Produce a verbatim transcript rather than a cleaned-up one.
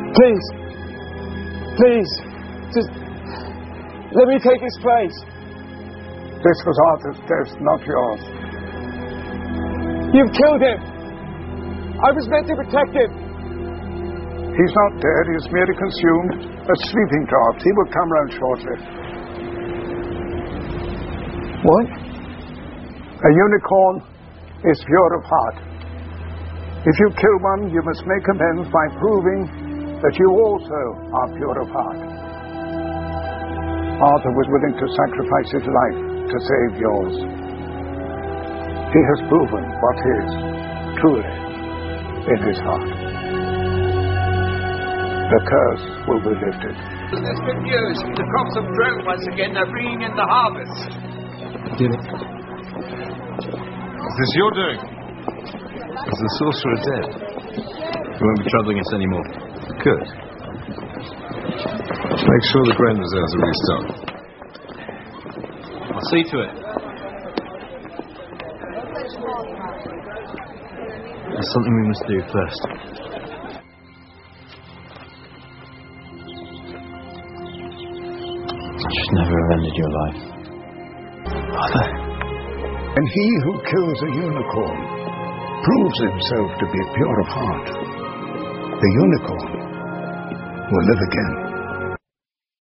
Please. Please. Just let me take his place. This was Arthur's death, not yours. You've killed him. I was meant to protect him. He's not dead. He's merely consumed. A sleeping draught. He will come round shortly. What? A unicorn is pure of heart. If you kill one, you must make amends by proving that you also are pure of heart. Arthur was willing to sacrifice his life to save yours. He has proven what is truly in his heart. The curse will be lifted. There's good news. The crops have grown once again. They're bringing in the harvest. Did it? Is this your doing? Is the sorcerer dead? You won't be troubling us anymore. Good. Make sure the grain reserves are restocked. I'll see to it. There's something we must do first. I should never have ended your life. Arthur. And he who kills a unicorn proves himself to be pure of heart. The unicorn will live again.